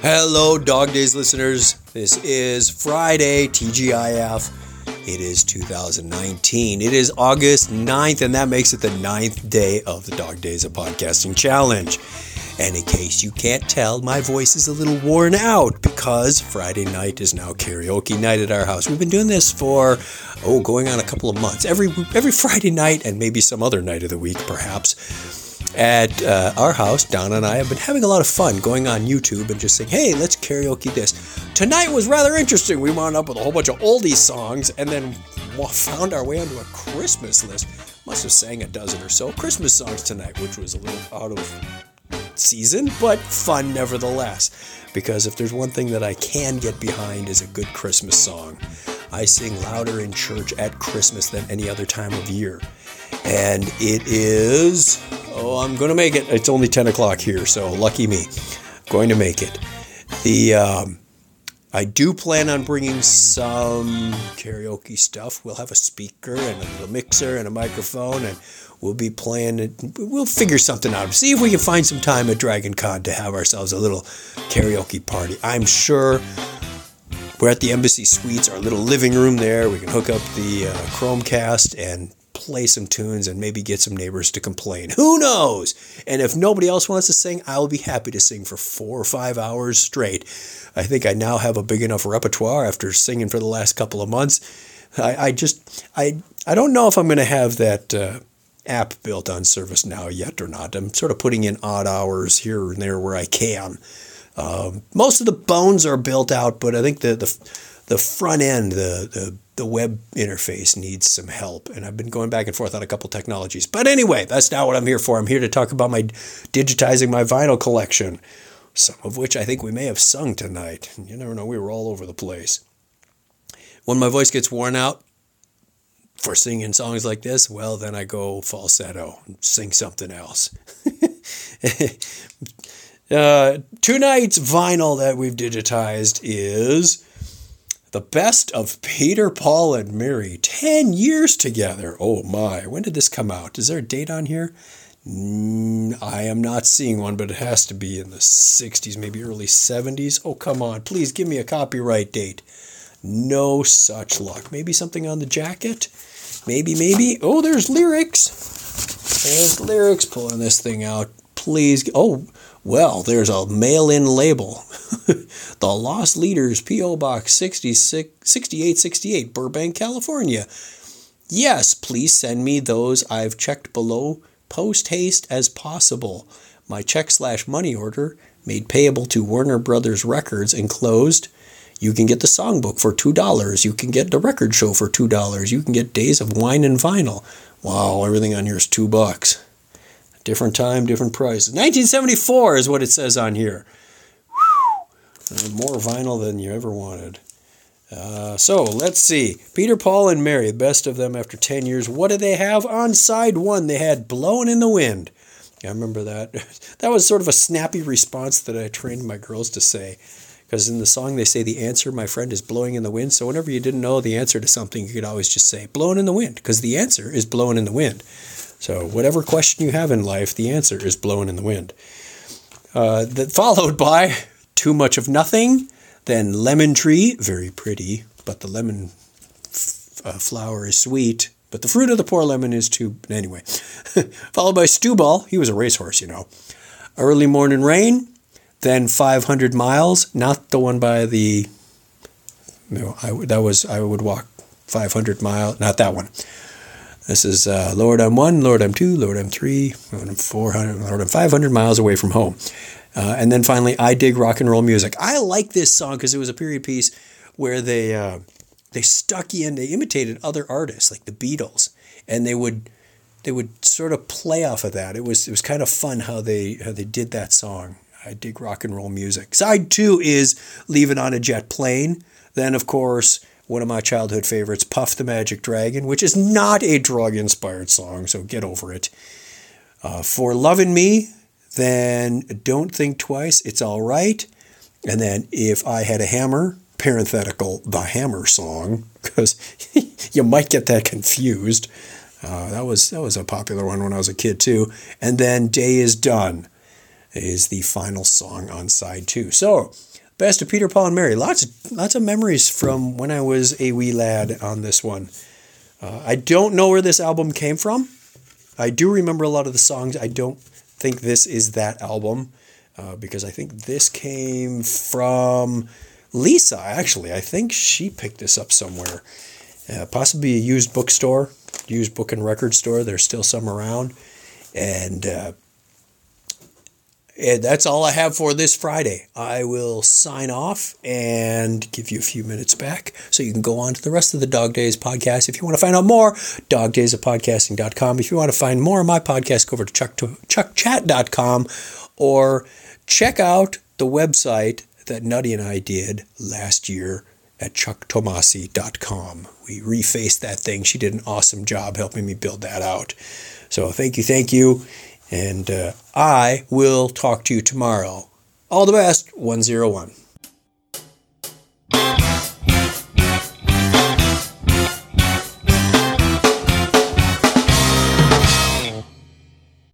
Hello, Dog Days listeners. This is Friday, TGIF. It is 2019. It is August 9th, and that makes it the 9th day of the Dog Days of Podcasting Challenge. And in case you can't tell, my voice is a little worn out because Friday night is now karaoke night at our house. We've been doing this for, going on a couple of months. Every Friday night and maybe some other night of the week, perhaps. At our house, Donna and I have been having a lot of fun going on YouTube and just saying, hey, let's karaoke this. Tonight was rather interesting. We wound up with a whole bunch of oldies songs and then found our way onto a Christmas list. Must have sang a dozen or so Christmas songs tonight, which was a little out of season, but fun nevertheless. Because if there's one thing that I can get behind is a good Christmas song. I sing louder in church at Christmas than any other time of year. And it is, I'm going to make it. It's only 10 o'clock here, so lucky me. Going to make it. I do plan on bringing some karaoke stuff. We'll have a speaker and a little mixer and a microphone, and we'll be playing it. We'll figure something out. See if we can find some time at Dragon Con to have ourselves a little karaoke party. I'm sure we're at the Embassy Suites, our little living room there. We can hook up the Chromecast and play some tunes and maybe get some neighbors to complain. Who knows? And if nobody else wants to sing, I will be happy to sing for 4 or 5 hours straight. I think I now have a big enough repertoire after singing for the last couple of months. I don't know if I'm going to have that app built on ServiceNow yet or not. I'm sort of putting in odd hours here and there where I can. Most of the bones are built out, but I think the front end, the web interface needs some help. And I've been going back and forth on a couple technologies. But anyway, that's not what I'm here for. I'm here to talk about my digitizing my vinyl collection, some of which I think we may have sung tonight. You never know. We were all over the place. When my voice gets worn out for singing songs like this, well, then I go falsetto and sing something else. Tonight's vinyl that we've digitized is the best of Peter, Paul, and Mary. 10 years together. Oh my. When did this come out? Is there a date on here? I am not seeing one, but it has to be in the 60s, maybe early 70s. Oh, come on. Please give me a copyright date. No such luck. Maybe something on the jacket? Maybe. Oh, there's lyrics. There's lyrics. Pulling this thing out. Please. Oh, well, there's a mail-in label. The Lost Leaders, P.O. Box 6868, Burbank, California. Yes, please send me those. I've checked below. Post haste as possible. My check/money order made payable to Warner Brothers Records enclosed. You can get the songbook for $2. You can get the record show for $2. You can get Days of Wine and Vinyl. Wow, everything on here is $2. Different time, different price. 1974 is what it says on here. More vinyl than you ever wanted. So let's see. Peter, Paul, and Mary, the best of them after 10 years. What did they have on side one? They had Blowin' in the Wind. I remember that. That was sort of a snappy response that I trained my girls to say. Because in the song they say the answer, my friend, is blowing in the wind. So whenever you didn't know the answer to something, you could always just say, blowing in the wind. Because the answer is blowing in the wind. So whatever question you have in life, the answer is blowing in the wind. That followed by Too Much of Nothing. Then Lemon Tree, very pretty, but the lemon flower is sweet. But the fruit of the poor lemon is too... Anyway. Followed by Stewball. He was a racehorse, you know. Early Morning Rain. Then 500 Miles. Not the one by the... No, I would walk 500 miles. Not that one. This is Lord, I'm 1, Lord, I'm 2, Lord, I'm 3, Lord, I'm 400, Lord, I'm 500 miles away from home. And then finally, I Dig Rock and Roll Music. I like this song because it was a period piece where they stuck in, they imitated other artists like the Beatles, and they would sort of play off of that. It was kind of fun how they did that song. I Dig Rock and Roll Music. Side 2 is Leaving on a Jet Plane. Then, of course, one of my childhood favorites, Puff the Magic Dragon, which is not a drug-inspired song, so get over it. For Lovin' Me, then Don't Think Twice, It's All Right. And then If I Had a Hammer, parenthetical, the Hammer song, because you might get that confused. That was a popular one when I was a kid, too. And then Day Is Done is the final song on side 2. So Best of Peter, Paul, and Mary. Lots of memories from when I was a wee lad on this one. I don't know where this album came from. I do remember a lot of the songs. I don't think this is that album because I think this came from Lisa, actually. I think she picked this up somewhere. Possibly a used bookstore, used book and record store. There's still some around. And that's all I have for this Friday. I will sign off and give you a few minutes back so you can go on to the rest of the Dog Days podcast. If you want to find out more, dogdaysofpodcasting.com. If you want to find more of my podcast, go over to chuckchat.com or check out the website that Nutty and I did last year at chucktomasi.com. We refaced that thing. She did an awesome job helping me build that out. So thank you. And I will talk to you tomorrow. All the best, 101.